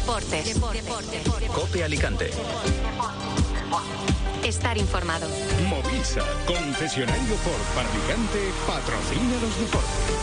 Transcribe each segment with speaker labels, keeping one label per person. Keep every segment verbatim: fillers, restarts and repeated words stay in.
Speaker 1: Deportes. Deportes.
Speaker 2: COPE Alicante.
Speaker 1: Estar informado.
Speaker 3: Movisa, concesionario Ford para Alicante, patrocina los deportes.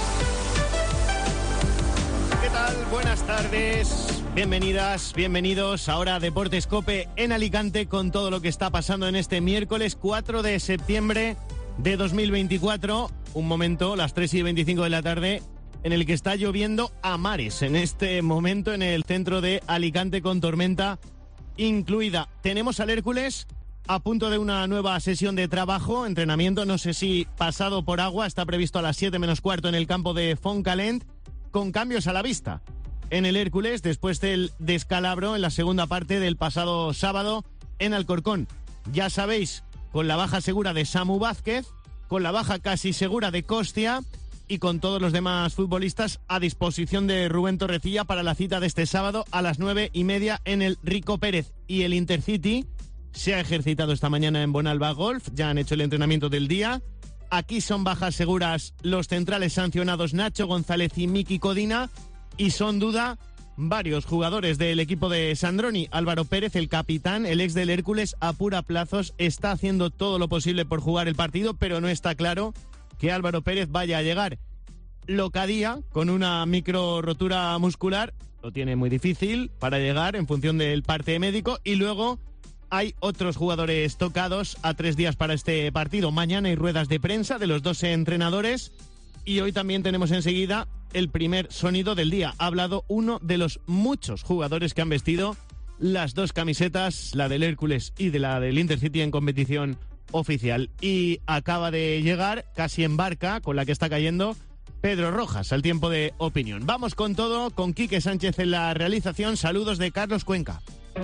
Speaker 4: ¿Qué tal? Buenas tardes. Bienvenidas, bienvenidos ahora a Deportes COPE en Alicante con todo lo que está pasando en este miércoles cuatro de septiembre de dos mil veinticuatro. Un momento, las tres y veinticinco de la tarde, en el que está lloviendo a mares. En este momento en el centro de Alicante con tormenta incluida. Tenemos al Hércules a punto de una nueva sesión de trabajo, entrenamiento, no sé si pasado por agua, está previsto a las siete menos cuarto en el campo de Fontcalent, con cambios a la vista. En el Hércules, después del descalabro en la segunda parte del pasado sábado en Alcorcón. Ya sabéis, con la baja segura de Samu Vázquez, con la baja casi segura de Costia y con todos los demás futbolistas a disposición de Rubén Torrecilla para la cita de este sábado a las nueve y media en el Rico Pérez. Y el Intercity se ha ejercitado esta mañana en Bonalba Golf, ya han hecho el entrenamiento del día. Aquí son bajas seguras los centrales sancionados Nacho González y Miki Codina, y son duda varios jugadores del equipo de Sandroni. Álvaro Pérez, el capitán, el ex del Hércules, apura plazos, está haciendo todo lo posible por jugar el partido, pero no está claro que Álvaro Pérez vaya a llegar. Locadía, con una micro rotura muscular, lo tiene muy difícil para llegar en función del parte médico, y luego hay otros jugadores tocados a tres días para este partido. Mañana hay ruedas de prensa de los dos entrenadores y hoy también tenemos enseguida el primer sonido del día. Ha hablado uno de los muchos jugadores que han vestido las dos camisetas, la del Hércules y de la del Intercity en competición oficial. Y acaba de llegar, casi en barca, con la que está cayendo, Pedro Rojas, al tiempo de opinión. Vamos con todo, con Quique Sánchez en la realización. Saludos de Carlos Cuenca.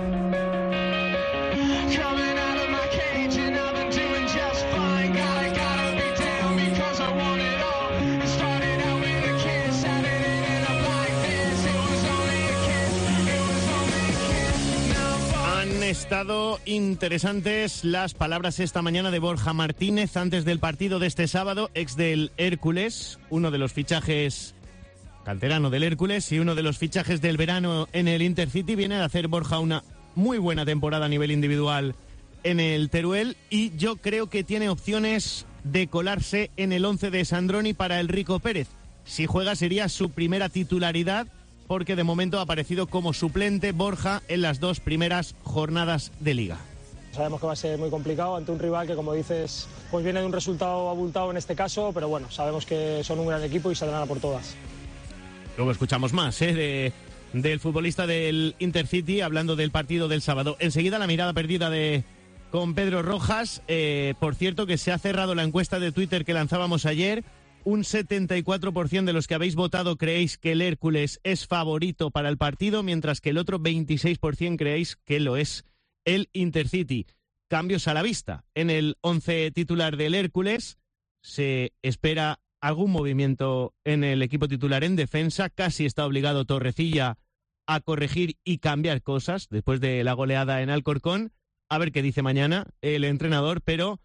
Speaker 4: Han estado interesantes las palabras esta mañana de Borja Martínez antes del partido de este sábado, ex del Hércules, uno de los fichajes canterano del Hércules y uno de los fichajes del verano en el Intercity. Viene a hacer Borja una muy buena temporada a nivel individual en el Teruel y yo creo que tiene opciones de colarse en el once de Sandroni para el Rico Pérez. Si juega sería su primera titularidad, porque de momento ha aparecido como suplente Borja en las dos primeras jornadas de Liga.
Speaker 5: Sabemos que va a ser muy complicado ante un rival que, como dices, pues viene de un resultado abultado en este caso, pero bueno, sabemos que son un gran equipo y saldrán a por todas.
Speaker 4: Luego escuchamos más ¿eh? de, del futbolista del Intercity hablando del partido del sábado. Enseguida la mirada perdida de con Pedro Rojas. Eh, por cierto, que se ha cerrado la encuesta de Twitter que lanzábamos ayer. Un setenta y cuatro por ciento de los que habéis votado creéis que el Hércules es favorito para el partido, mientras que el otro veintiséis por ciento creéis que lo es el Intercity. Cambios a la vista. En el once titular del Hércules se espera algún movimiento en el equipo titular en defensa. Casi está obligado Torrecilla a corregir y cambiar cosas después de la goleada en Alcorcón. A ver qué dice mañana el entrenador, pero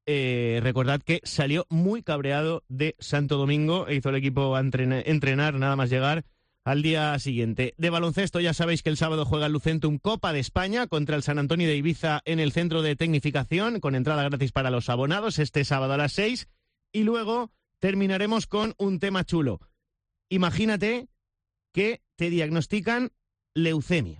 Speaker 4: Eh, recordad que salió muy cabreado de Santo Domingo e hizo el equipo a entrenar, entrenar nada más llegar al día siguiente. De baloncesto ya sabéis que el sábado juega el Lucentum Copa de España contra el San Antonio de Ibiza en el centro de tecnificación, con entrada gratis para los abonados este sábado a las seis. Y luego terminaremos con un tema chulo. Imagínate que te diagnostican leucemia.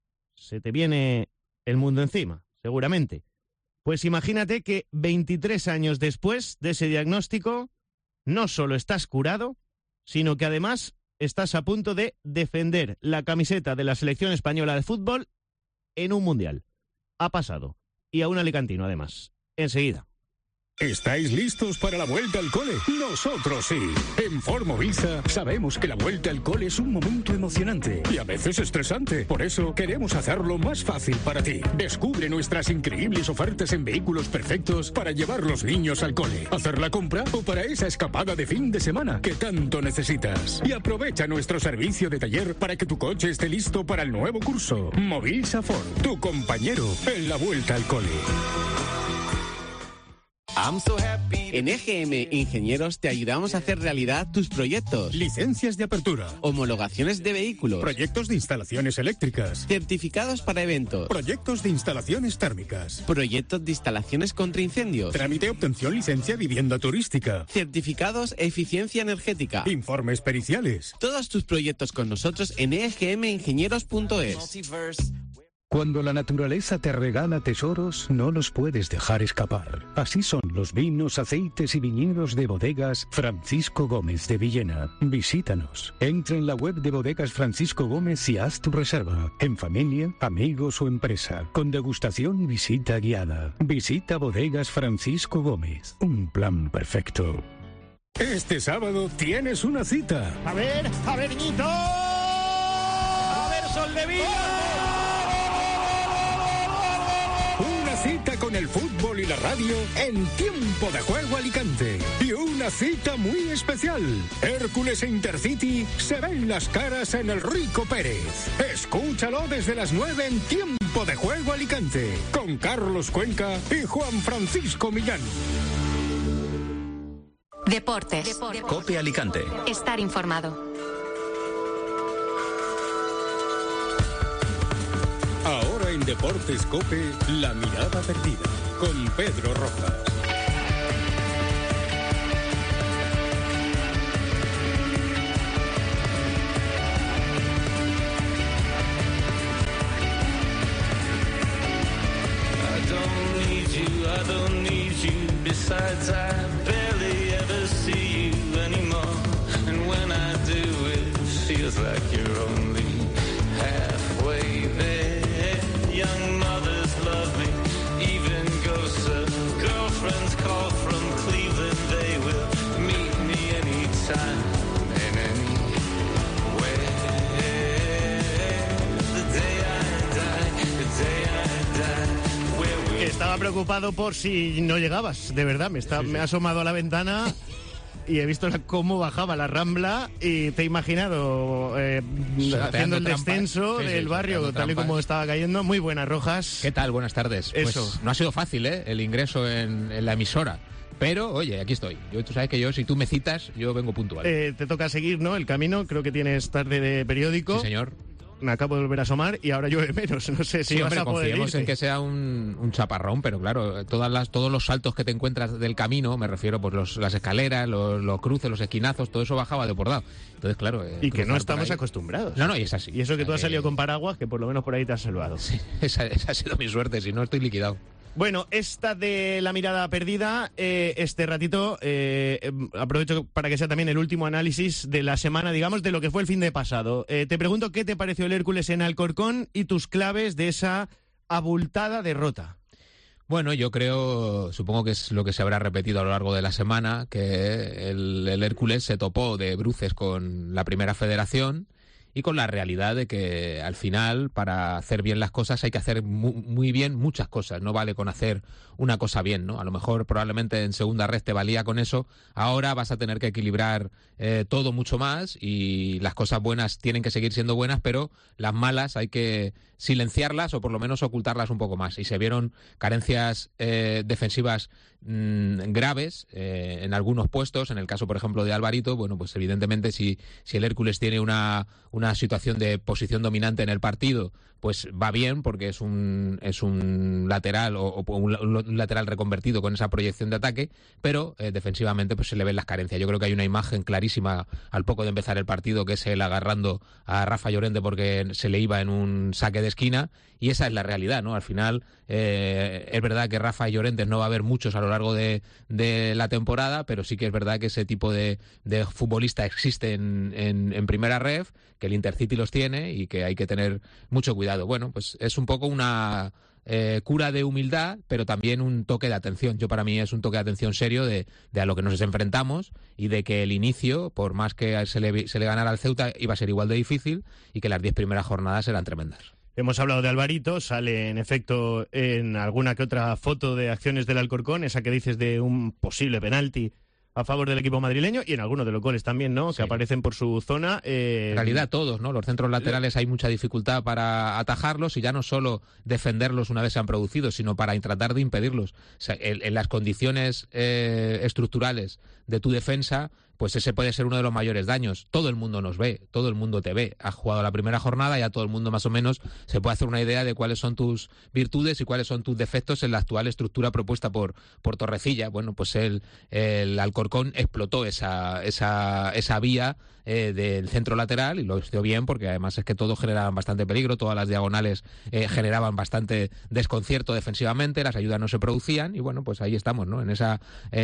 Speaker 4: Se te viene el mundo encima, seguramente. Pues imagínate que veintitrés años después de ese diagnóstico, no solo estás curado, sino que además estás a punto de defender la camiseta de la selección española de fútbol en un mundial. Ha pasado. Y a un alicantino, además. Enseguida.
Speaker 3: ¿Estáis listos para la vuelta al cole? Nosotros sí. En Ford Movisa sabemos que la vuelta al cole es un momento emocionante y a veces estresante. Por eso queremos hacerlo más fácil para ti. Descubre nuestras increíbles ofertas en vehículos perfectos para llevar los niños al cole, hacer la compra o para esa escapada de fin de semana que tanto necesitas. Y aprovecha nuestro servicio de taller para que tu coche esté listo para el nuevo curso. Movisa Ford, tu compañero en la vuelta al cole.
Speaker 2: En E G M Ingenieros te ayudamos a hacer realidad tus proyectos.
Speaker 3: Licencias de apertura.
Speaker 2: Homologaciones de vehículos.
Speaker 3: Proyectos de instalaciones eléctricas.
Speaker 2: Certificados para eventos.
Speaker 3: Proyectos de instalaciones térmicas.
Speaker 2: Proyectos de instalaciones contra incendios.
Speaker 3: Trámite obtención licencia vivienda turística.
Speaker 2: Certificados eficiencia energética.
Speaker 3: Informes periciales.
Speaker 2: Todos tus proyectos con nosotros en e g m ingenieros punto es.
Speaker 3: Cuando la naturaleza te regala tesoros, no los puedes dejar escapar. Así son los vinos, aceites y viñedos de Bodegas Francisco Gómez de Villena. Visítanos. Entra en la web de Bodegas Francisco Gómez y haz tu reserva. En familia, amigos o empresa. Con degustación y visita guiada. Visita Bodegas Francisco Gómez. Un plan perfecto. Este sábado tienes una cita.
Speaker 4: A ver, a ver, niñito. A ver, Sol de Vida.
Speaker 3: Una cita con el fútbol y la radio en Tiempo de Juego Alicante. Y una cita muy especial. Hércules e Intercity se ven las caras en el Rico Pérez. Escúchalo desde las nueve en Tiempo de Juego Alicante. Con Carlos Cuenca y Juan Francisco Millán.
Speaker 1: Deportes. Deportes.
Speaker 6: COPE Alicante.
Speaker 1: Estar informado.
Speaker 3: Ahora en Deportes COPE, la mirada perdida, con Pedro Rojas.
Speaker 7: I don't need you, I don't need you. Besides, I barely ever see you anymore. And when I do, it feels like you're only halfway there. Young mothers love me, even ghosts of girlfriends call from Cleveland. They will meet me anytime and anywhere. The day I die, the day I die, where we...
Speaker 4: Estaba preocupado por si no llegabas, de verdad. Me, está, sí, sí. me he asomado a la ventana y he visto la, cómo bajaba la Rambla y te he imaginado eh, haciendo el descenso sí, del sí, barrio tal y como estaba cayendo. Muy buenas, Rojas.
Speaker 8: ¿Qué tal? Buenas tardes.
Speaker 4: Eso.
Speaker 8: Pues no ha sido fácil, ¿eh? El ingreso en, en la emisora. Pero, oye, aquí estoy. Yo, tú sabes que yo, si tú me citas, yo vengo puntual.
Speaker 4: Eh, te toca seguir, ¿no? El camino. Creo que tienes tarde de periódico.
Speaker 8: Sí, señor.
Speaker 4: Me acabo de volver a asomar y ahora llueve menos. No sé si
Speaker 8: sí,
Speaker 4: vas
Speaker 8: hombre,
Speaker 4: a poder
Speaker 8: confiemos
Speaker 4: irte.
Speaker 8: en que sea un, un chaparrón, pero claro, todas las, todos los saltos que te encuentras del camino, me refiero pues los, las escaleras, los, los cruces, los esquinazos, todo eso bajaba de bordado. Entonces, claro... Eh,
Speaker 4: y que no estamos acostumbrados.
Speaker 8: No, no, y es así.
Speaker 4: Y eso que tú has
Speaker 8: que...
Speaker 4: salido con paraguas, que por lo menos por ahí te has salvado.
Speaker 8: Sí, esa, esa ha sido mi suerte, si no estoy liquidado.
Speaker 4: Bueno, esta de la mirada perdida, eh, este ratito, eh, aprovecho para que sea también el último análisis de la semana, digamos, de lo que fue el fin de pasado. Eh, te pregunto qué te pareció el Hércules en Alcorcón y tus claves de esa abultada derrota.
Speaker 8: Bueno, yo creo, supongo que es lo que se habrá repetido a lo largo de la semana, que el, el Hércules se topó de bruces con la Primera Federación y con la realidad de que al final para hacer bien las cosas hay que hacer muy, muy bien muchas cosas, no vale con hacer una cosa bien, ¿no? A lo mejor probablemente en segunda red te valía con eso, ahora vas a tener que equilibrar eh, todo mucho más y las cosas buenas tienen que seguir siendo buenas, pero las malas hay que silenciarlas o por lo menos ocultarlas un poco más. Y se vieron carencias eh, defensivas mmm, graves eh, en algunos puestos, en el caso por ejemplo de Alvarito, bueno pues evidentemente si, si el Hércules tiene una una situación de posición dominante en el partido, pues va bien porque es un es un lateral o, o un, un lateral reconvertido con esa proyección de ataque, pero eh, defensivamente pues se le ven las carencias. Yo creo que hay una imagen clarísima al poco de empezar el partido que es él agarrando a Rafa Llorente porque se le iba en un saque de esquina y esa es la realidad, ¿no? Al final eh, es verdad que Rafa y Llorente no va a haber muchos a lo largo de, de la temporada, pero sí que es verdad que ese tipo de, de futbolista existe en, en, en primera ref, que el Intercity los tiene y que hay que tener mucho cuidado. Bueno, pues es un poco una eh, cura de humildad, pero también un toque de atención. Yo para mí es un toque de atención serio de, de a lo que nos enfrentamos y de que el inicio, por más que se le, se le ganara al Ceuta, iba a ser igual de difícil y que las diez primeras jornadas eran tremendas.
Speaker 4: Hemos hablado de Alvarito, sale en efecto en alguna que otra foto de acciones del Alcorcón, esa que dices de un posible penalti a favor del equipo madrileño y en algunos de los goles también, ¿no? Sí. Que aparecen por su zona. Eh...
Speaker 8: En realidad todos, ¿no? Los centros laterales hay mucha dificultad para atajarlos y ya no solo defenderlos una vez se han producido, sino para tratar de impedirlos. O sea, en, en las condiciones eh, estructurales de tu defensa, pues ese puede ser uno de los mayores daños. Todo el mundo nos ve, todo el mundo te ve. Has jugado la primera jornada y a todo el mundo más o menos se puede hacer una idea de cuáles son tus virtudes y cuáles son tus defectos en la actual estructura propuesta por, por Torrecilla. Bueno, pues el, el Alcorcón explotó esa, esa, esa vía eh, del centro lateral y lo hizo bien porque además es que todos generaban bastante peligro, todas las diagonales eh, generaban bastante desconcierto defensivamente, las ayudas no se producían y bueno, pues ahí estamos, ¿no? En esa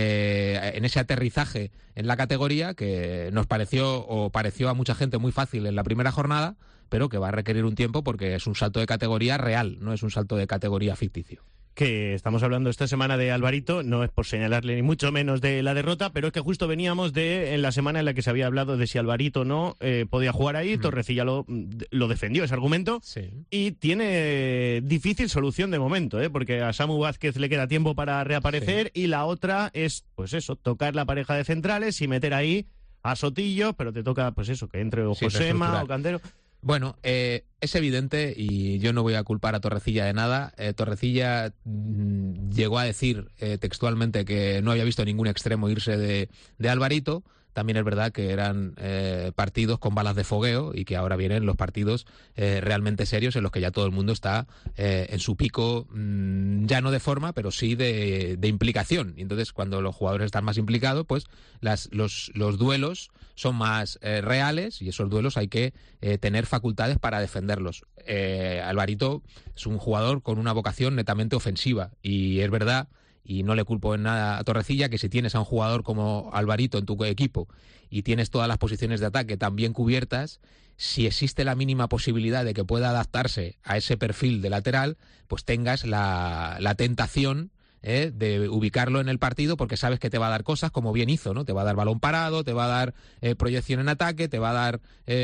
Speaker 8: eh, en ese aterrizaje en la categoría que nos pareció o pareció a mucha gente muy fácil en la primera jornada, pero que va a requerir un tiempo porque es un salto de categoría real, no es un salto de categoría ficticio.
Speaker 4: Que estamos hablando esta semana de Alvarito, no es por señalarle ni mucho menos de la derrota, pero es que justo veníamos de en la semana en la que se había hablado de si Alvarito no eh, podía jugar ahí, mm. Torrecilla lo, lo defendió ese argumento,
Speaker 8: sí. Y
Speaker 4: tiene difícil solución de momento, ¿eh? Porque a Samu Vázquez le queda tiempo para reaparecer sí. Y la otra es, pues eso, tocar la pareja de centrales y meter ahí a Sotillo, pero te toca, pues eso, que entre o
Speaker 8: sí,
Speaker 4: Josema o Candero.
Speaker 8: Bueno, eh, es evidente, y yo no voy a culpar a Torrecilla de nada, eh, Torrecilla mmm, llegó a decir eh, textualmente que no había visto ningún extremo irse de, de Alvarito. También es verdad que eran eh, partidos con balas de fogueo y que ahora vienen los partidos eh, realmente serios en los que ya todo el mundo está eh, en su pico, mmm, ya no de forma, pero sí de, de implicación. Y entonces, cuando los jugadores están más implicados, pues las, los, los duelos son más eh, reales y esos duelos hay que eh, tener facultades para defenderlos. Eh, Alvarito es un jugador con una vocación netamente ofensiva y es verdad, y no le culpo en nada a Torrecilla, que si tienes a un jugador como Alvarito en tu equipo y tienes todas las posiciones de ataque tan bien cubiertas, si existe la mínima posibilidad de que pueda adaptarse a ese perfil de lateral, pues tengas la, la tentación ¿eh? de ubicarlo en el partido porque sabes que te va a dar cosas como bien hizo, ¿no? Te va a dar balón parado, te va a dar eh, proyección en ataque, te va a dar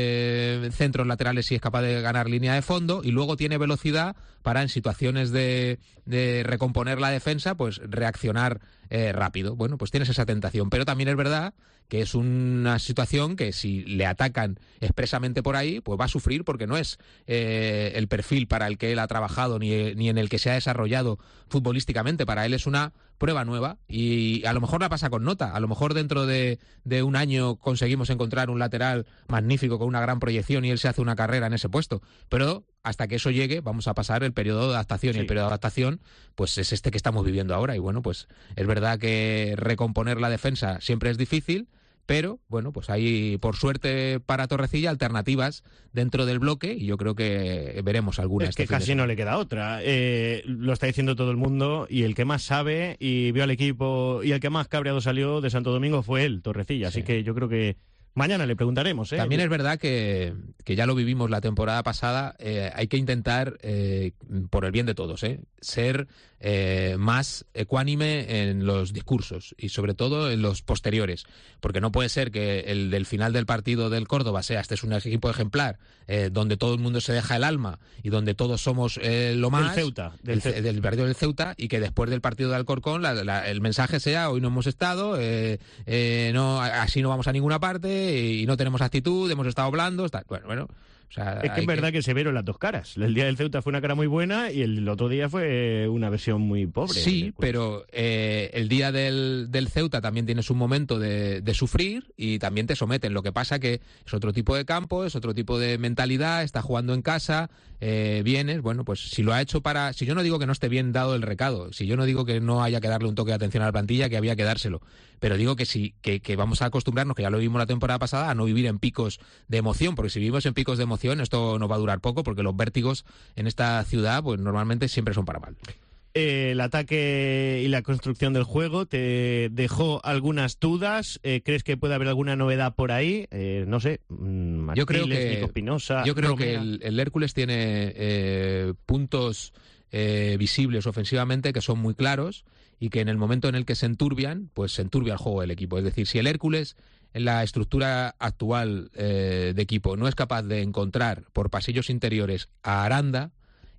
Speaker 8: eh, centros laterales si es capaz de ganar línea de fondo y luego tiene velocidad para en situaciones de, de recomponer la defensa, pues reaccionar eh, rápido. Bueno, pues tienes esa tentación, pero también es verdad que es una situación que si le atacan expresamente por ahí, pues va a sufrir porque no es eh, el perfil para el que él ha trabajado ni, ni en el que se ha desarrollado futbolísticamente. Para él es una prueba nueva y a lo mejor la pasa con nota, a lo mejor dentro de, de un año conseguimos encontrar un lateral magnífico con una gran proyección y él se hace una carrera en ese puesto, pero hasta que eso llegue vamos a pasar el periodo de adaptación sí. Y el periodo de adaptación pues es este que estamos viviendo ahora y bueno, pues es verdad que recomponer la defensa siempre es difícil, pero bueno, pues hay por suerte para Torrecilla alternativas dentro del bloque y yo creo que veremos algunas.
Speaker 4: Es que este casi no le queda otra. Eh, lo está diciendo todo el mundo y el que más sabe y vio al equipo y el que más cabreado salió de Santo Domingo fue él, Torrecilla. Sí. Así que yo creo que mañana le preguntaremos. ¿eh?
Speaker 8: También es verdad que, que ya lo vivimos la temporada pasada. Eh, hay que intentar, eh, por el bien de todos, eh, ser eh, más ecuánime en los discursos y sobre todo en los posteriores. Porque no puede ser que el del final del partido del Córdoba sea, este es un equipo ejemplar, eh, donde todo el mundo se deja el alma y donde todos somos eh, lo más.
Speaker 4: Del Ceuta. Del,
Speaker 8: el,
Speaker 4: Ceuta.
Speaker 8: del partido del Ceuta y que después del partido de Alcorcón la, la, el mensaje sea hoy no hemos estado, eh, eh, no así no vamos a ninguna parte y no tenemos actitud, hemos estado blandos, tal. Bueno, bueno. O sea,
Speaker 4: es que es verdad que... que se vieron las dos caras. El día del Ceuta fue una cara muy buena y el otro día fue una versión muy pobre.
Speaker 8: Sí, pero eh, el día del, del Ceuta también tienes un momento de, de sufrir y también te someten. Lo que pasa que es otro tipo de campo, es otro tipo de mentalidad, está jugando en casa, eh, vienes, bueno, pues si lo ha hecho para... Si yo no digo que no esté bien dado el recado, si yo no digo que no haya que darle un toque de atención a la plantilla, que había que dárselo, pero digo que sí, que, que vamos a acostumbrarnos, que ya lo vimos la temporada pasada, a no vivir en picos de emoción, porque si vivimos en picos de emoción esto no va a durar poco porque los vértigos en esta ciudad pues normalmente siempre son para mal.
Speaker 4: Eh, el ataque y la construcción del juego te dejó algunas dudas. Eh, ¿Crees que puede haber alguna novedad por ahí? Eh, no sé. Martínez,
Speaker 8: yo creo que
Speaker 4: Nico Espinosa,
Speaker 8: yo creo
Speaker 4: Romera.
Speaker 8: que el, el Hércules tiene eh, puntos eh, visibles ofensivamente que son muy claros y que en el momento en el que se enturbian, pues se enturbia el juego del equipo. Es decir, si el Hércules en la estructura actual eh, de equipo no es capaz de encontrar por pasillos interiores a Aranda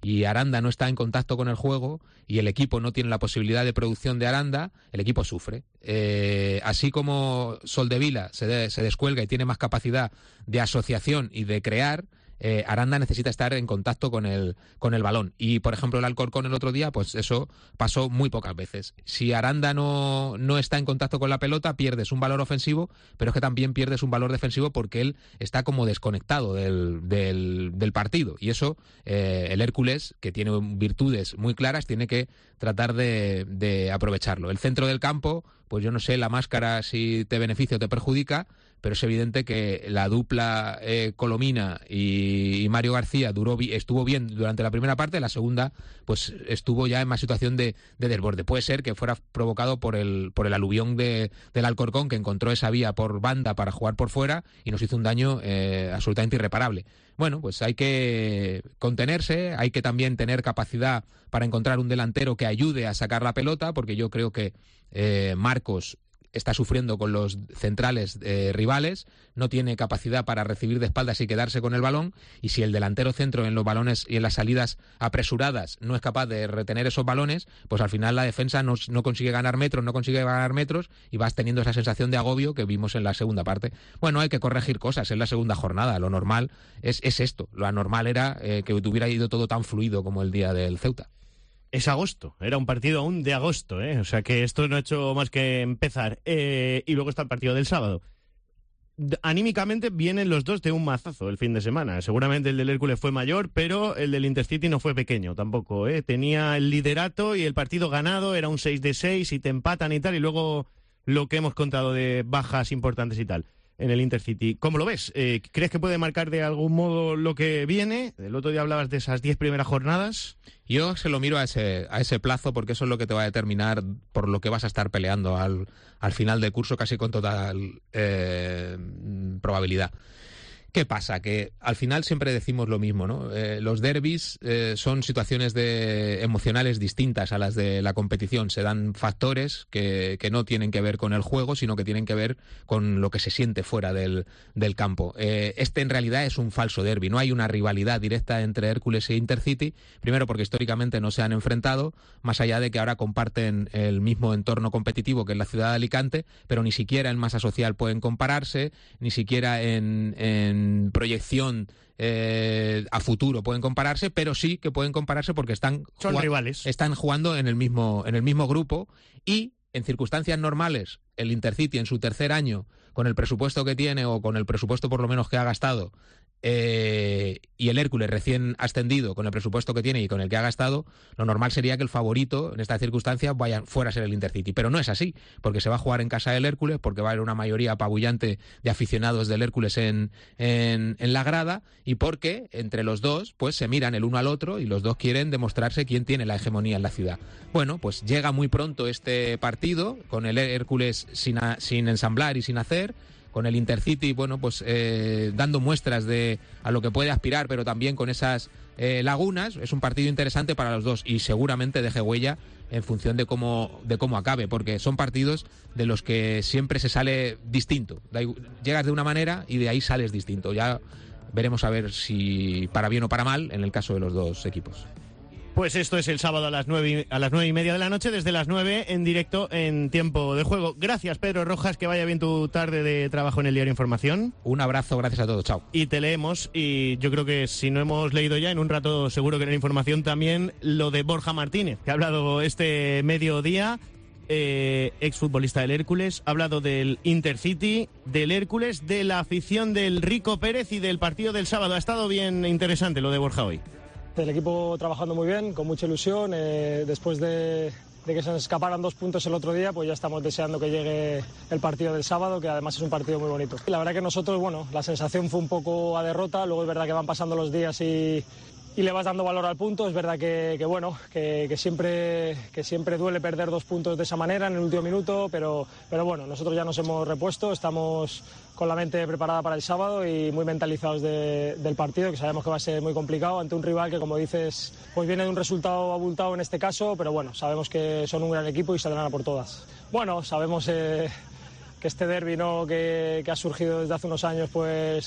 Speaker 8: y Aranda no está en contacto con el juego y el equipo no tiene la posibilidad de producción de Aranda, el equipo sufre. Eh, así como Soldevila se, de, se descuelga y tiene más capacidad de asociación y de crear, Eh, Aranda necesita estar en contacto con el con el balón. Y, por ejemplo, el Alcorcón el otro día, pues eso pasó muy pocas veces. Si Aranda no, no está en contacto con la pelota, pierdes un valor ofensivo, pero es que también pierdes un valor defensivo porque él está como desconectado del, del, del partido. Y eso, eh, el Hércules, que tiene virtudes muy claras, tiene que tratar de, de aprovecharlo. El centro del campo, pues yo no sé la máscara si te beneficia o te perjudica, pero es evidente que la dupla eh, Colomina y, y Mario García duró estuvo bien durante la primera parte, la segunda pues estuvo ya en más situación de, de desborde. Puede ser que fuera provocado por el por el aluvión de, del Alcorcón, que encontró esa vía por banda para jugar por fuera y nos hizo un daño eh, absolutamente irreparable. Bueno, pues hay que contenerse, hay que también tener capacidad para encontrar un delantero que ayude a sacar la pelota, porque yo creo que eh, Marcos está sufriendo con los centrales eh, rivales, no tiene capacidad para recibir de espaldas y quedarse con el balón, y si el delantero centro en los balones y en las salidas apresuradas no es capaz de retener esos balones, pues al final la defensa no, no consigue ganar metros, no consigue ganar metros, y vas teniendo esa sensación de agobio que vimos en la segunda parte. Bueno, hay que corregir cosas en la segunda jornada, lo normal es, es esto, lo anormal era eh, que hubiera ido todo tan fluido como el día del Ceuta.
Speaker 4: Es agosto, era un partido aún de agosto, ¿eh? O sea que esto no ha hecho más que empezar. Eh, y luego está el partido del sábado. Anímicamente vienen los dos de un mazazo el fin de semana. Seguramente el del Hércules fue mayor, pero el del Intercity no fue pequeño tampoco, ¿eh? Tenía el liderato y el partido ganado, era un seis de seis y te empatan y tal, y luego lo que hemos contado de bajas importantes y tal en el Intercity. ¿Cómo lo ves? Eh, ¿Crees que puede marcar de algún modo lo que viene? El otro día hablabas de esas diez primeras jornadas.
Speaker 8: Yo se lo miro a ese, a ese plazo, porque eso es lo que te va a determinar por lo que vas a estar peleando al, al final del curso, casi con total eh, probabilidad. ¿Qué pasa? Que al final siempre decimos lo mismo, ¿no? Eh, los derbis eh, son situaciones de emocionales distintas a las de la competición. Se dan factores que, que no tienen que ver con el juego, sino que tienen que ver con lo que se siente fuera del, del campo. Eh, este en realidad es un falso derbi. No hay una rivalidad directa entre Hércules e Intercity. Primero porque históricamente no se han enfrentado, más allá de que ahora comparten el mismo entorno competitivo que es la ciudad de Alicante, pero ni siquiera en masa social pueden compararse, ni siquiera en... en proyección eh, a futuro pueden compararse, pero sí que pueden compararse porque están
Speaker 4: son rivales,
Speaker 8: están jugando en el mismo en el mismo grupo, y en circunstancias normales el Intercity en su tercer año, con el presupuesto que tiene o con el presupuesto por lo menos que ha gastado, eh, y el Hércules recién ascendido con el presupuesto que tiene y con el que ha gastado, lo normal sería que el favorito en estas circunstancias vaya fuera a ser el Intercity, pero no es así, porque se va a jugar en casa del Hércules, porque va a haber una mayoría apabullante de aficionados del Hércules en, en, en la grada, y porque entre los dos pues se miran el uno al otro y los dos quieren demostrarse quién tiene la hegemonía en la ciudad. Bueno, pues llega muy pronto este partido con el Hércules sin, a, sin ensamblar y sin hacer, con el Intercity, bueno, pues eh, dando muestras de a lo que puede aspirar, pero también con esas eh, lagunas. Es un partido interesante para los dos y seguramente deje huella en función de cómo de cómo acabe, porque son partidos de los que siempre se sale distinto. Llegas de una manera y de ahí sales distinto. Ya veremos a ver si para bien o para mal en el caso de los dos equipos.
Speaker 4: Pues esto es el sábado a las nueve, a las nueve y media de la noche, desde las nueve en directo en Tiempo de Juego. Gracias, Pedro Rojas, que vaya bien tu tarde de trabajo en el Diario Información.
Speaker 8: Un abrazo, gracias a todos, chao.
Speaker 4: Y te leemos, y yo creo que si no hemos leído ya, en un rato seguro que en la información también, lo de Borja Martínez, que ha hablado este mediodía, eh, exfutbolista del Hércules, ha hablado del Intercity, del Hércules, de la afición del Rico Pérez y del partido del sábado. Ha estado bien interesante lo de Borja hoy.
Speaker 5: El equipo trabajando muy bien, con mucha ilusión. Eh, después de, de que se nos escaparan dos puntos el otro día, pues ya estamos deseando que llegue el partido del sábado, que además es un partido muy bonito. La verdad que nosotros, bueno, la sensación fue un poco a derrota. Luego es verdad que van pasando los días y, y le vas dando valor al punto. Es verdad que, que bueno, que, que, siempre, que siempre duele perder dos puntos de esa manera en el último minuto, pero, pero bueno, nosotros ya nos hemos repuesto, estamos con la mente preparada para el sábado y muy mentalizados de, del partido, que sabemos que va a ser muy complicado ante un rival que, como dices, pues viene de un resultado abultado en este caso, pero bueno, sabemos que son un gran equipo y saldrán a por todas. Bueno, sabemos eh, que este derbi, ¿no?, que, que ha surgido desde hace unos años, pues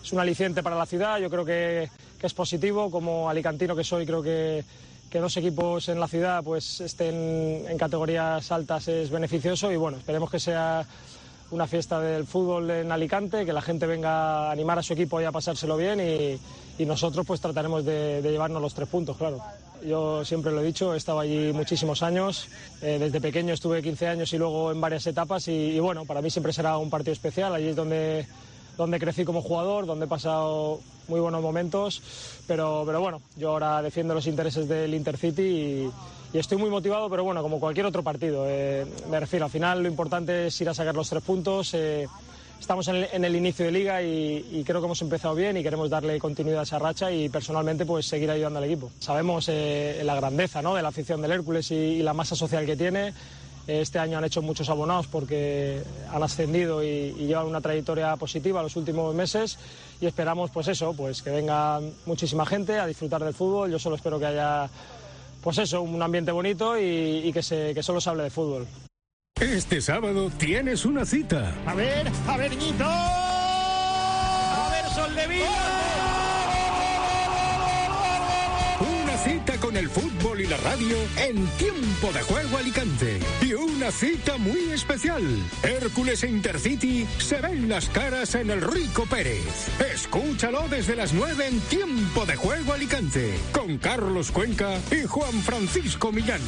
Speaker 5: es un aliciente para la ciudad, yo creo que, que es positivo, como alicantino que soy, creo que, que dos equipos en la ciudad pues estén en categorías altas es beneficioso y bueno, esperemos que sea una fiesta del fútbol en Alicante, que la gente venga a animar a su equipo y a pasárselo bien y, y nosotros pues trataremos de, de llevarnos los tres puntos, claro. Yo siempre lo he dicho, he estado allí muchísimos años, eh, desde pequeño estuve quince años y luego en varias etapas y, y bueno, para mí siempre será un partido especial, allí es donde, donde crecí como jugador, donde he pasado muy buenos momentos, pero, pero bueno, yo ahora defiendo los intereses del Intercity y, y estoy muy motivado, pero bueno, como cualquier otro partido, eh, me refiero, al final lo importante es ir a sacar los tres puntos, eh, estamos en el, en el inicio de liga y, y creo que hemos empezado bien y queremos darle continuidad a esa racha y personalmente pues seguir ayudando al equipo. Sabemos eh, la grandeza, ¿no?, de la afición del Hércules y, y la masa social que tiene. Este año han hecho muchos abonados porque han ascendido y, y llevan una trayectoria positiva los últimos meses y esperamos pues eso, pues que venga muchísima gente a disfrutar del fútbol. Yo solo espero que haya pues eso, un ambiente bonito y, y que, se, que solo se hable de fútbol.
Speaker 3: Este sábado tienes una cita.
Speaker 4: A ver, a ver, Ñito. A ver, Soldevila.
Speaker 3: Una cita con el fútbol y la radio en Tiempo de Juego Alicante. Y una cita muy especial. Hércules e Intercity se ven las caras en el Rico Pérez. Escúchalo desde las nueve en Tiempo de Juego Alicante. Con Carlos Cuenca y Juan Francisco Millán.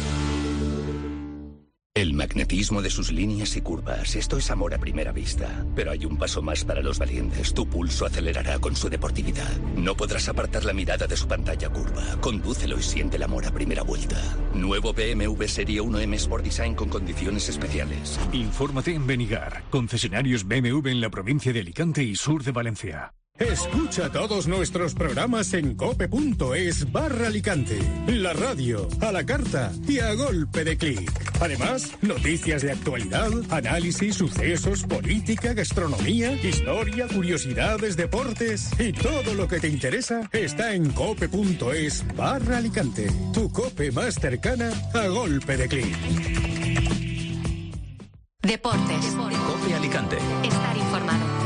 Speaker 6: El magnetismo de sus líneas y curvas, esto es amor a primera vista. Pero hay un paso más para los valientes. Tu pulso acelerará con su deportividad. No podrás apartar la mirada de su pantalla curva. Condúcelo y siente el amor a primera vuelta. Nuevo B M W Serie uno M Sport Design con condiciones especiales.
Speaker 3: Infórmate en Benigar, concesionarios B M W en la provincia de Alicante y sur de Valencia. Escucha todos nuestros programas en cope.es barra Alicante. La radio, a la carta y a golpe de clic. Además, noticias de actualidad, análisis, sucesos, política, gastronomía, historia, curiosidades, deportes y todo lo que te interesa está en cope.es barra Alicante. Tu cope más cercana a golpe de clic.
Speaker 1: Deportes.
Speaker 6: Cope Alicante.
Speaker 1: Estar informado.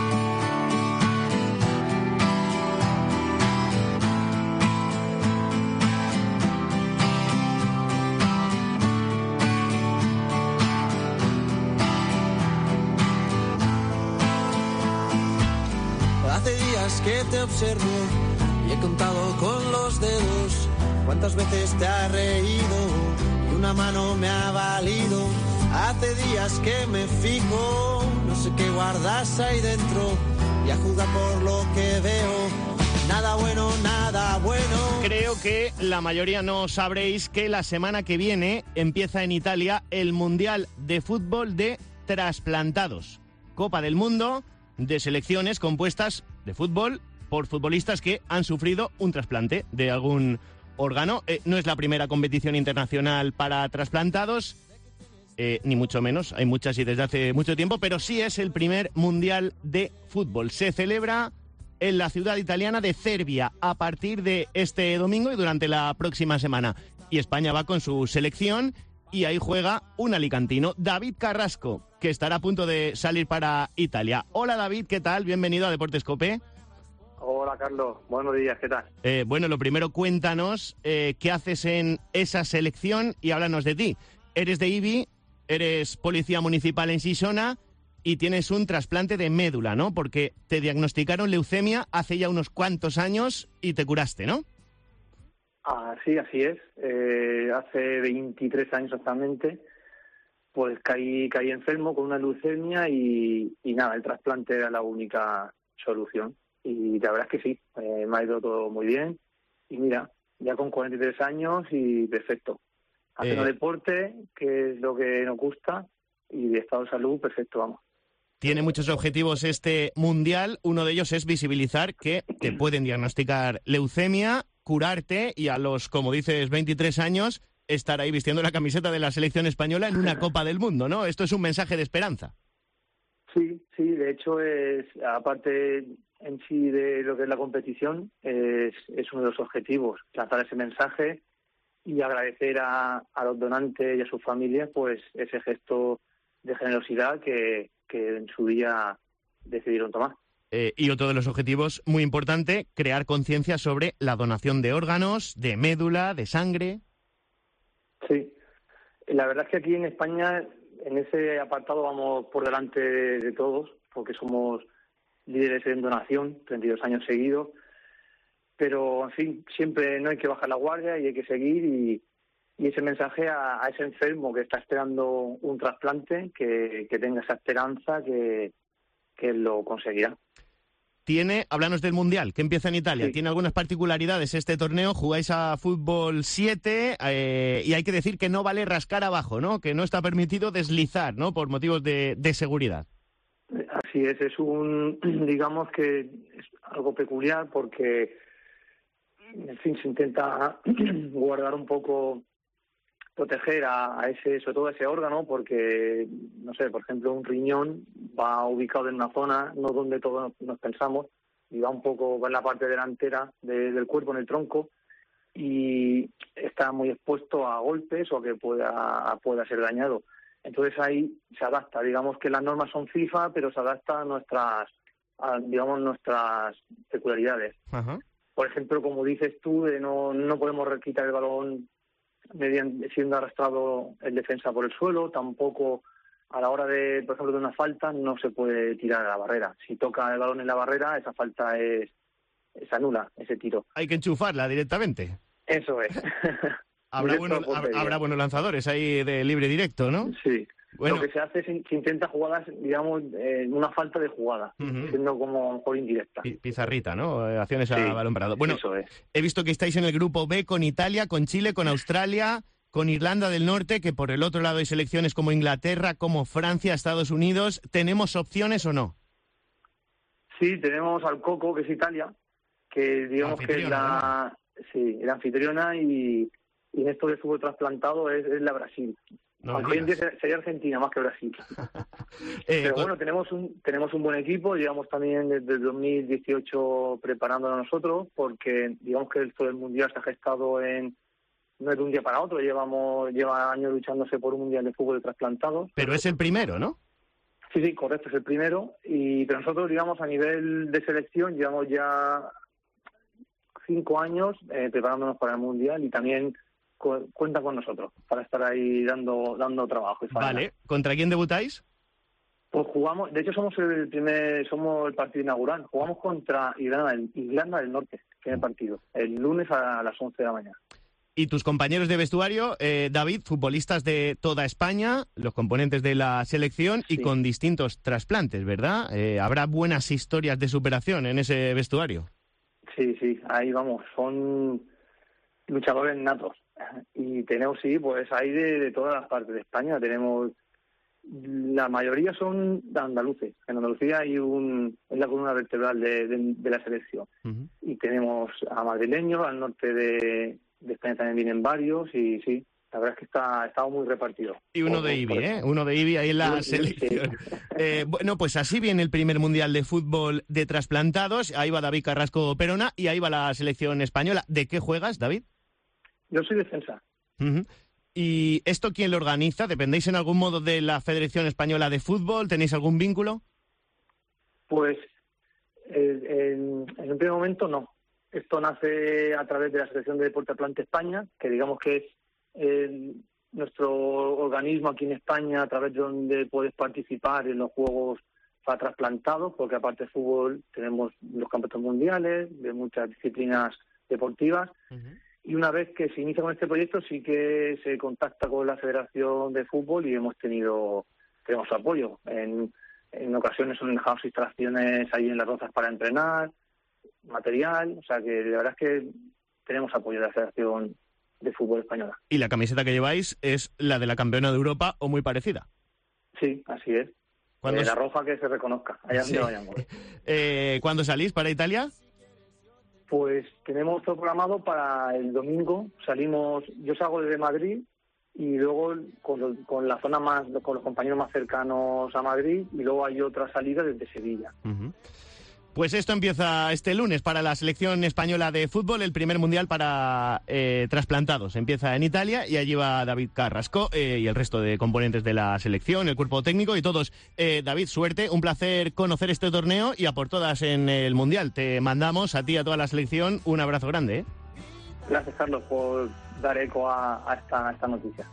Speaker 9: Hace días que te observo y he contado con los dedos cuántas veces te has reído y una mano me ha valido. Hace días que me fijo, no sé qué guardas ahí dentro y a juzgar por lo que veo, nada bueno, nada bueno.
Speaker 4: Creo que la mayoría no sabréis que la semana que viene empieza en Italia el Mundial de Fútbol de Trasplantados. Copa del Mundo de selecciones compuestas de fútbol por futbolistas que han sufrido un trasplante de algún órgano. Eh, no es la primera competición internacional para trasplantados, eh, ni mucho menos, hay muchas y desde hace mucho tiempo, pero sí es el primer mundial de fútbol. Se celebra en la ciudad italiana de Cervia a partir de este domingo y durante la próxima semana. Y España va con su selección y ahí juega un alicantino, David Carrasco, que estará a punto de salir para Italia. Hola David, ¿qué tal? Bienvenido a Deportes Cope.
Speaker 10: Hola Carlos, buenos días, ¿qué tal?
Speaker 4: Eh, bueno, lo primero cuéntanos eh, qué haces en esa selección y háblanos de ti. Eres de Ibi, eres policía municipal en Sisona y tienes un trasplante de médula, ¿no? Porque te diagnosticaron leucemia hace ya unos cuantos años y te curaste, ¿no?
Speaker 10: Ah, sí, así es. Eh, hace veintitrés años exactamente, pues caí, caí enfermo con una leucemia y, y nada, el trasplante era la única solución. Y la verdad es que sí, eh, me ha ido todo muy bien. Y mira, ya con cuarenta y tres años y perfecto. Haciendo
Speaker 4: Eh...
Speaker 10: deporte, que es lo que nos gusta, y de estado de salud, perfecto, vamos.
Speaker 4: Tiene muchos objetivos este mundial. Uno de ellos es visibilizar que te pueden diagnosticar leucemia, curarte y a los, como dices, veintitrés años, estar ahí vistiendo la camiseta de la selección española en una Copa del Mundo, ¿no? Esto es un mensaje de esperanza.
Speaker 10: Sí, sí, de hecho, es aparte en sí de lo que es la competición, es, es uno de los objetivos, lanzar ese mensaje y agradecer a, a los donantes y a sus familias pues ese gesto de generosidad que, que en su día decidieron tomar.
Speaker 4: Eh, y otro de los objetivos muy importante, crear conciencia sobre la donación de órganos, de médula, de sangre.
Speaker 10: Sí, la verdad es que aquí en España, en ese apartado vamos por delante de, de todos, porque somos líderes en donación, treinta y dos años seguidos, pero en fin, siempre no hay que bajar la guardia y hay que seguir y, y ese mensaje a, a ese enfermo que está esperando un trasplante, que, que tenga esa esperanza, que, que lo conseguirá.
Speaker 4: Tiene, háblanos del Mundial, que empieza en Italia. Sí. Tiene algunas particularidades este torneo. Jugáis a fútbol siete eh, y hay que decir que no vale rascar abajo, ¿no? Que no está permitido deslizar, ¿no? Por motivos de, de seguridad.
Speaker 10: Así es, es un, digamos que es algo peculiar porque, en fin, se intenta guardar un poco, proteger a, a ese, sobre todo a ese órgano, porque, no sé, por ejemplo, un riñón va ubicado en una zona, no donde todos nos pensamos, y va un poco, va en la parte delantera de, del cuerpo, en el tronco, y está muy expuesto a golpes o a que pueda, pueda ser dañado. Entonces ahí se adapta, digamos que las normas son FIFA, pero se adapta a nuestras, a, digamos, nuestras peculiaridades.
Speaker 4: Ajá.
Speaker 10: Por ejemplo, como dices tú, de no, no podemos quitar el balón mediante, siendo arrastrado el defensa por el suelo, tampoco a la hora de, por ejemplo, de una falta no se puede tirar a la barrera. Si toca el balón en la barrera, esa falta es, es anula, ese tiro.
Speaker 4: Hay que enchufarla directamente.
Speaker 10: Eso es.
Speaker 4: Habrá, bueno, habrá buenos lanzadores ahí de libre directo, ¿no?
Speaker 10: Sí.
Speaker 4: Bueno.
Speaker 10: Lo que se hace es se intenta jugadas, digamos, eh, una falta de jugada, uh-huh. siendo como mejor indirecta.
Speaker 4: Pizarrita, ¿no? Acciones
Speaker 10: sí,
Speaker 4: a balón parado. Bueno,
Speaker 10: eso es.
Speaker 4: He visto que estáis en el grupo B con Italia, con Chile, con Australia, con Irlanda del Norte, que por el otro lado hay selecciones como Inglaterra, como Francia, Estados Unidos. ¿Tenemos opciones o no?
Speaker 10: Sí, tenemos al Coco, que es Italia, que digamos que es la, ¿no? Sí, la anfitriona y... y en esto de fútbol trasplantado es, es la Brasil. No Aunque hoy en día sería Argentina más que Brasil. eh, Pero bueno, tenemos un tenemos un buen equipo, llevamos también desde el dos mil dieciocho preparándonos nosotros, porque digamos que esto del Mundial se ha gestado en no es de un día para otro, llevamos lleva años luchándose por un Mundial de fútbol de trasplantados.
Speaker 4: Pero es el primero, ¿no?
Speaker 10: Sí, sí, correcto, es el primero. Y pero nosotros, digamos, a nivel de selección, llevamos ya cinco años eh, preparándonos para el Mundial y también cuenta con nosotros para estar ahí dando dando trabajo. Y
Speaker 4: vale, ¿contra quién debutáis?
Speaker 10: Pues jugamos, de hecho somos el primer, somos el partido inaugural, jugamos contra Irlanda del, Irlanda del Norte, que es el partido, el lunes a las once de la mañana.
Speaker 4: Y tus compañeros de vestuario, eh, David, futbolistas de toda España, los componentes de la selección sí. Y con distintos trasplantes, ¿verdad? Eh, ¿Habrá buenas historias de superación en ese vestuario?
Speaker 10: Sí, sí, ahí vamos, son luchadores natos. Y tenemos, sí, pues hay de, de todas las partes de España. Tenemos, la mayoría son andaluces. En Andalucía hay un, es la columna vertebral de, de, de la selección. Uh-huh. Y tenemos a madrileños, al norte de, de España también vienen varios y sí, la verdad es que está estado muy repartido.
Speaker 4: Y uno de I B I, ¿eh? Uno de I B I ahí en la sí, selección. Sí. Eh, bueno, pues así viene el primer Mundial de Fútbol de trasplantados. Ahí va David Carrasco Perona y ahí va la selección española. ¿De qué juegas, David?
Speaker 10: Yo soy defensa.
Speaker 4: Uh-huh. ¿Y esto quién lo organiza? ¿Dependéis en algún modo de la Federación Española de Fútbol? ¿Tenéis algún vínculo?
Speaker 10: Pues eh, en, en un primer momento no. Esto nace a través de la Asociación de Deporte Atlante España, que digamos que es eh, nuestro organismo aquí en España, a través de donde puedes participar en los Juegos para trasplantados, porque aparte de fútbol tenemos los campeonatos mundiales de muchas disciplinas deportivas. Uh-huh. Y una vez que se inicia con este proyecto sí que se contacta con la Federación de Fútbol y hemos tenido tenemos su apoyo. En, en ocasiones son dejados instalaciones ahí en Las Rozas para entrenar, material, o sea que la verdad es que tenemos apoyo de la Federación de Fútbol Española.
Speaker 4: ¿Y la camiseta que lleváis es la de la campeona de Europa o muy parecida?
Speaker 10: Sí, así es. Eh, la roja que se reconozca, allá
Speaker 4: sí.
Speaker 10: donde vayamos.
Speaker 4: Eh, ¿Cuándo salís para Italia?
Speaker 10: Pues tenemos todo programado para el domingo. Salimos, yo salgo desde Madrid y luego con, lo, con la zona más, con los compañeros más cercanos a Madrid y luego hay otra salida desde Sevilla.
Speaker 4: Uh-huh. Pues esto empieza este lunes para la selección española de fútbol, el primer mundial para eh, trasplantados. Empieza en Italia y allí va David Carrasco eh, y el resto de componentes de la selección, el cuerpo técnico y todos. Eh, David, suerte, un placer conocer este torneo y a por todas en el mundial. Te mandamos a ti y a toda la selección un abrazo grande. ¿eh?
Speaker 10: Gracias, Carlos, por dar eco a, a, esta, a esta noticia.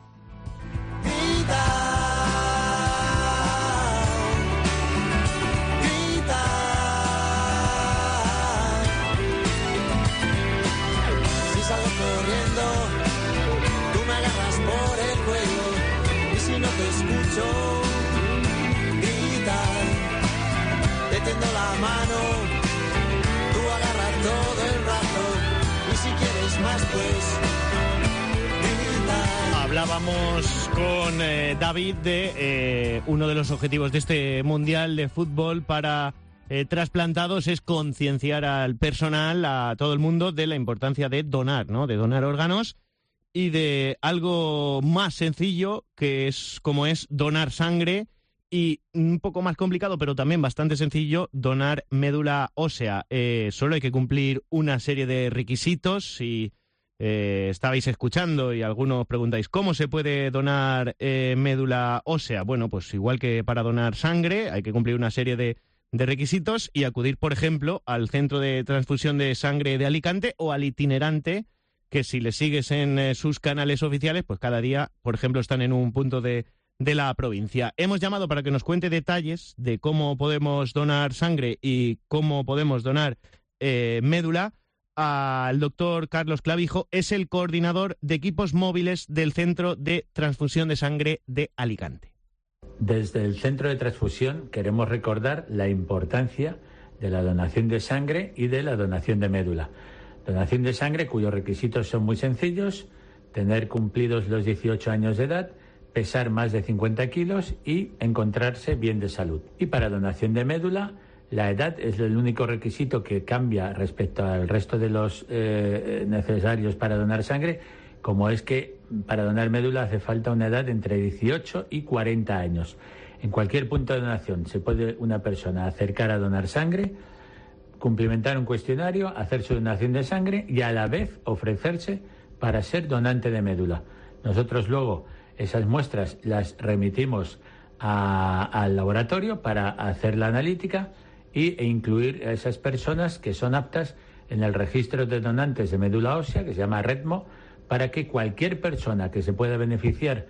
Speaker 9: Corriendo, tú me agarras por el cuello y si no te escucho, grita, te tiendo la mano, tú agarras todo el rato y si quieres más pues grita.
Speaker 4: Hablábamos con eh, David de eh, uno de los objetivos de este Mundial de Fútbol para Eh, trasplantados es concienciar al personal, a todo el mundo, de la importancia de donar, ¿no? De donar órganos y de algo más sencillo que es como es donar sangre y un poco más complicado, pero también bastante sencillo, donar médula ósea. Eh, solo hay que cumplir una serie de requisitos. Si eh, estabais escuchando y algunos preguntáis ¿cómo se puede donar eh, médula ósea? Bueno, pues igual que para donar sangre hay que cumplir una serie de de requisitos y acudir, por ejemplo, al Centro de Transfusión de Sangre de Alicante o al itinerante, que si le sigues en eh, sus canales oficiales, pues cada día, por ejemplo, están en un punto de, de la provincia. Hemos llamado para que nos cuente detalles de cómo podemos donar sangre y cómo podemos donar eh, médula al doctor Carlos Clavijo. Es el coordinador de equipos móviles del Centro de Transfusión de Sangre de Alicante.
Speaker 11: Desde el Centro de Transfusión queremos recordar la importancia de la donación de sangre y de la donación de médula. Donación de sangre cuyos requisitos son muy sencillos: tener cumplidos los dieciocho años de edad, pesar más de cincuenta kilos y encontrarse bien de salud. Y para donación de médula, la edad es el único requisito que cambia respecto al resto de los eh, necesarios para donar sangre, como es que para donar médula hace falta una edad entre dieciocho y cuarenta años. En cualquier punto de donación se puede una persona acercar a donar sangre, cumplimentar un cuestionario, hacer su donación de sangre y a la vez ofrecerse para ser donante de médula. Nosotros luego esas muestras las remitimos a, al laboratorio para hacer la analítica y, e incluir a esas personas que son aptas en el registro de donantes de médula ósea, que se llama REDMO, para que cualquier persona que se pueda beneficiar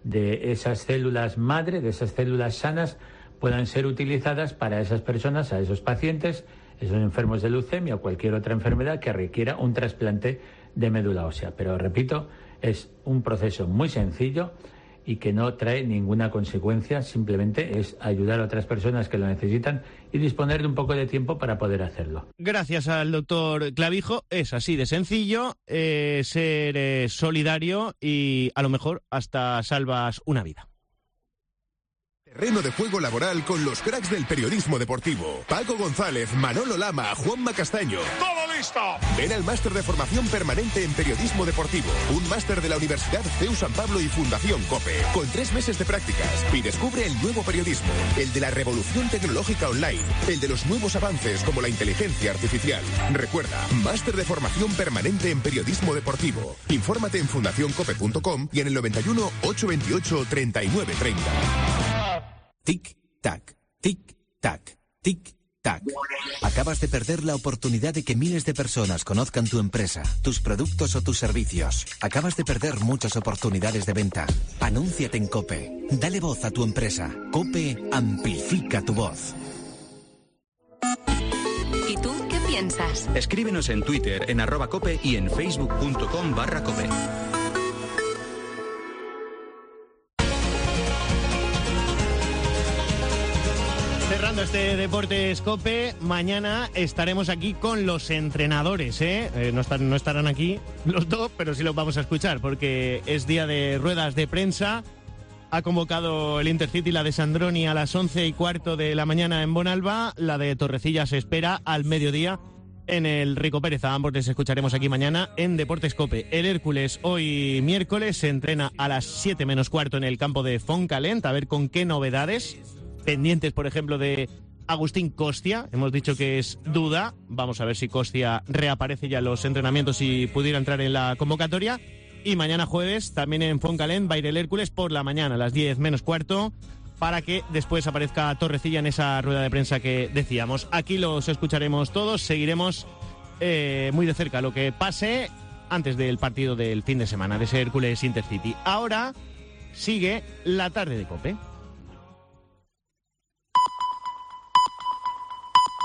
Speaker 11: de esas células madre, de esas células sanas, puedan ser utilizadas para esas personas, a esos pacientes, esos enfermos de leucemia o cualquier otra enfermedad que requiera un trasplante de médula ósea. Pero repito, es un proceso muy sencillo y que no trae ninguna consecuencia, simplemente es ayudar a otras personas que lo necesitan y disponer de un poco de tiempo para poder hacerlo.
Speaker 4: Gracias al doctor Clavijo, es así de sencillo, eh, ser eh, solidario y a lo mejor hasta salvas una vida.
Speaker 12: Terreno de juego laboral con los cracks del periodismo deportivo. Paco González, Manolo Lama, Juanma Castaño.
Speaker 13: ¡Todo listo!
Speaker 12: Ven al máster de formación permanente en periodismo deportivo. Un máster de la Universidad C E U San Pablo y Fundación COPE. Con tres meses de prácticas. Y descubre el nuevo periodismo. El de la revolución tecnológica online. El de los nuevos avances como la inteligencia artificial. Recuerda, máster de formación permanente en periodismo deportivo. Infórmate en fundación cope punto com y en el noventa y uno, ochocientos veintiocho, treinta y nueve treinta.
Speaker 14: Tic-tac, tic-tac, tic-tac. Acabas de perder la oportunidad de que miles de personas conozcan tu empresa, tus productos o tus servicios. Acabas de perder muchas oportunidades de venta. Anúnciate en COPE. Dale voz a tu empresa. COPE amplifica tu voz.
Speaker 1: ¿Y tú qué piensas?
Speaker 15: Escríbenos en Twitter, en arroba cope y en facebook punto com barra cope.
Speaker 4: Cerrando este Deportes COPE, mañana estaremos aquí con los entrenadores, ¿eh? Eh, no, están, no estarán aquí los dos, pero sí los vamos a escuchar, porque es día de ruedas de prensa. Ha convocado el Intercity la de Sandroni a las once y cuarto de la mañana en Bonalba, la de Torrecilla se espera al mediodía en el Rico Pérez. A ambos les escucharemos aquí mañana en Deportes COPE. El Hércules hoy miércoles se entrena a las siete menos cuarto en el campo de Fontcalent, a ver con qué novedades. Pendientes, por ejemplo, de Agustín Costia. Hemos dicho que es duda. Vamos a ver si Costia reaparece ya en los entrenamientos y pudiera entrar en la convocatoria. Y mañana jueves, también en Foncalén, va a ir el Hércules por la mañana, a las diez menos cuarto, para que después aparezca Torrecilla en esa rueda de prensa que decíamos. Aquí los escucharemos todos, seguiremos eh, muy de cerca lo que pase antes del partido del fin de semana, de ese Hércules Intercity. Ahora sigue la tarde de COPE.